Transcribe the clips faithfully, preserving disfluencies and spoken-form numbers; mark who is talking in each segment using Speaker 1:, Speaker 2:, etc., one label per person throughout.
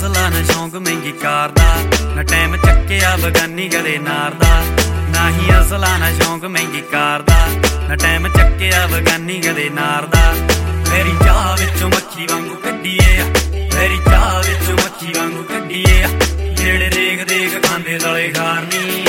Speaker 1: ਅਸਲਾ ਨਾ ਸ਼ੌਂਕ ਮਹਿੰਗੀ ਕਾਰ ਦਾ, ਨਾ ਟਾਈਮ ਚੱਕਿਆ ਬਗਾਨੀ ਗਲੇ ਨਾਰ ਦਾ। ਨਾ ਹੀ ਅਸਲਾ ਨਾ ਸ਼ੌਂਕ ਮਹਿੰਗੀ ਕਾਰ ਦਾ, ਨਾ ਟਾਈਮ ਚੱਕਿਆ ਬਗਾਨੀ ਗਲੇ ਨਾਰ ਦਾ। ਮੇਰੀ ਚਾਹ ਵਿੱਚੋਂ ਮੱਖੀ ਵਾਂਗੂ ਕੱਢੀਏ ਆ, ਮੇਰੀ ਚਾਹ ਵਿੱਚੋਂ ਮੱਖੀ ਵਾਂਗੂ ਕੱਢੀਏ ਆ। ਜਿਹੜੇ ਦੇਖ ਦੇਖ ਖਾਂਦੇ ਦਲੇ ਖਾਰਨੀ।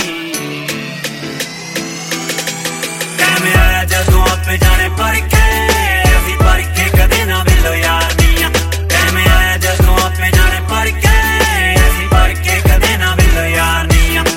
Speaker 1: ਟਾਈਮ ਆਇਆ ਜਦੋਂ ਆਪੇ ਜਾਣੇ ਪਰਖੇ, ਅਸੀਂ ਪਰਖੇ ਕਦੇ ਨਾ ਮਿਲੋ ਯਾਰ ਨੀ ਆ। ਟਾਈਮ ਆਇਆ ਜਦੋਂ ਆਪੇ ਜਾਣੇ ਪਰਖੇ, ਅਸੀਂ ਪਰਖੇ ਕਦੇ ਨਾ ਮਿਲੋ ਯਾਰ ਨੀ ਆ।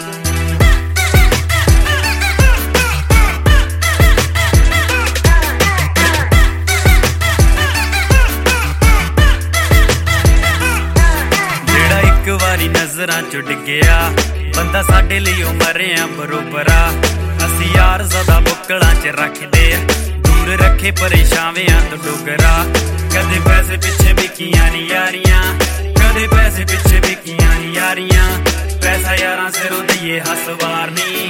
Speaker 1: ਜਿਹੜਾ ਇੱਕ ਵਾਰੀ ਨਜ਼ਰਾਂ ਚੋਂ ਡਿੱਗਿਆ ਬੰਦਾ ਸਾਡੇ ਲਈ ਉਹ ਮਰਿਆ ਬਰੋਬਰ ਆ। ਅਸੀਂ ਯਾਰ ਸਦਾ ਬੁੱਕਲਾਂ ਚ ਰੱਖਦੇ ਆ, ਦੂਰ ਰੱਖੇ ਪਰੇਸ਼ਾਨਿਆਂ ਤੋਂ ਡੋਗਰਾ। ਕਦੇ ਪੈਸੇ ਪਿੱਛੇ ਵਿਕੀਆਂ ਨੀ ਯਾਰੀਆਂ, ਕਦੇ ਪੈਸੇ ਪਿੱਛੇ ਵਿਕੀਆਂ ਨੀ ਯਾਰੀਆਂ। ਪੈਸਾ ਯਾਰਾਂ ਸਿਰੋਂ ਦਈਏ ਹੱਸਵਾਰ ਨੀ।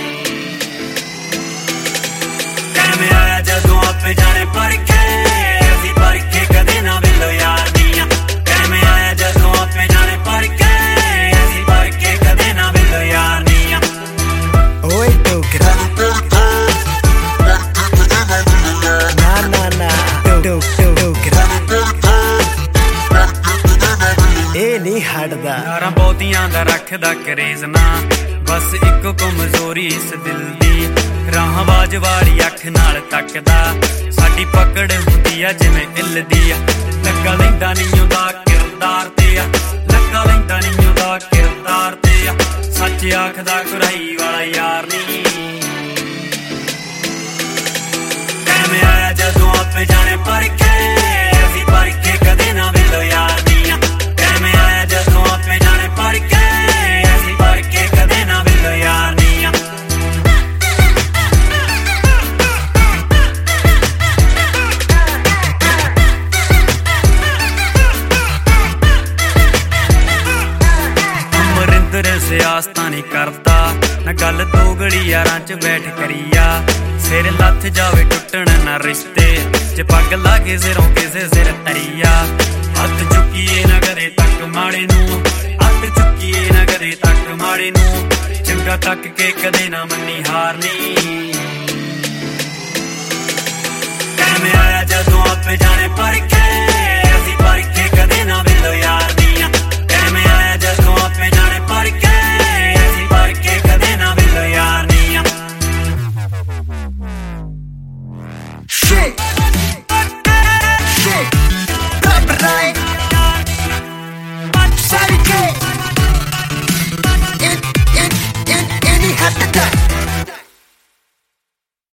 Speaker 1: ਟਾਈਮ ਆਇਆ ਜਦੋਂ ਆਪੇ ਜਾਣੇ ਪਰਖੇ, ਅਸੀਂ ਪਰਖੇ ਕਦੇ ਨਾ ਮਿਲੋ ਯਾਰ ਨੀ ਆ। ਟਾਈਮ ਆਇਆ ਜਦੋਂ ਆਪੇ ਜਾਣੇ ਪਰਖੇ, ਅਸੀਂ ਪਰਖੇ ਕਦੇ ਨਾ ਮਿਲੋ ਯਾਰ ਨੀ ਆ।
Speaker 2: ਓਏ ਡੋਗਰਾ ਨਾ ਨਾ ਨਾ ਡੋ ਡੋ ਡੋਗਰਾ ਇਹ ਨਹੀਂ ਹਟਦਾ।
Speaker 1: ਯਾਰਾਂ ਬਹੁਤੀਆਂ ਦਾ ਰੱਖਦਾ ਕਰੇਜ਼ ਨਾ, ਬਸ ਇੱਕੋ ਕਮਜ਼ੋਰੀ ਇਸ ਦਿਲ ਦੀ। ਰਾਹਵਾਜ ਵਾਲੀ ਅੱਖ ਨਾਲ ਤੱਕਦਾ, ਸਾਡੀ ਪਕੜ ਹੁੰਦੀ ਆ ਜਿਵੇਂ ਇੱਲ ਦੀ ਆ। ਲੱਗਾ ਲੈਂਦਾ ਨੀ ਉਹਦਾ ਕਿਰਦਾਰ ਤੇ ਆ, ਲੱਗਾ ਲੈਂਦਾ ਨੀ ਉਹਦਾ ਕਿਰਦਾਰ ਤੇ ਆ। ਸੱਚ ਆਖਦਾ ਕੁਰਾਈ ਵਾਲਾ ਯਾਰ ਨੀ। ਟਾਈਮ ਆਇਆ ਜਦੋਂ ਆਪੇ ਜਾਣੇ ਪਰਖੇ, ਅਸੀਂ ਪਰਖੇ ਕਦੇ ਨਾ ਮਿਲੋ ਯਾਰ ਨੀ ਆ। ਟਾਈਮ ਆਇਆ ਜਦੋਂ ਆਪੇ ਜਾਣੇ ਪਰਖੇ, ਅਸੀਂ ਪਰਖੇ ਕਦੇ ਨਾ ਮਿਲੋ ਯਾਰ ਨੀ ਆ। ਅਮਰਿੰਦਰ ਸਿਆਸਤਾਂ ਨੀ ਕਰਦਾ, ਨਾ ਗੱਲ ਦੋਗਲੀ ਯਾਰਾਂ ਚ ਬੈਠ ਕਰੀਆ। ਸਿਰ ਲੱਥ ਜਾਵੇ ਟੁੱਟਣ ਨਾ ਰਿਸ਼ਤੇ, ਜੇ ਪੱਗ ਲਾਗੇ ਸਿਰੋਂ ਕਿਸੇ ਸਿਰ ਤਰੀਆ। ਹੱਥ ਚੁੱਕੀਏ ਨਾ ਕਦੇ ਤੱਕ ਮਾੜੇ ਨੂੰ, ਹੱਥ ਚੁੱਕੀਏ ਨਾ ਕਦੇ ਤੱਕ ਮਾੜੇ ਨੂੰ। ਚੰਗਾ ਤੱਕ ਕੇ ਕਦੇ ਨਾ ਮੰਨੀ ਹਾਰਨੀ। ਟਾਈਮ ਆਇਆ ਜਦੋਂ ਆਪੇ ਜਾਣੇ ਪਰਖੇ,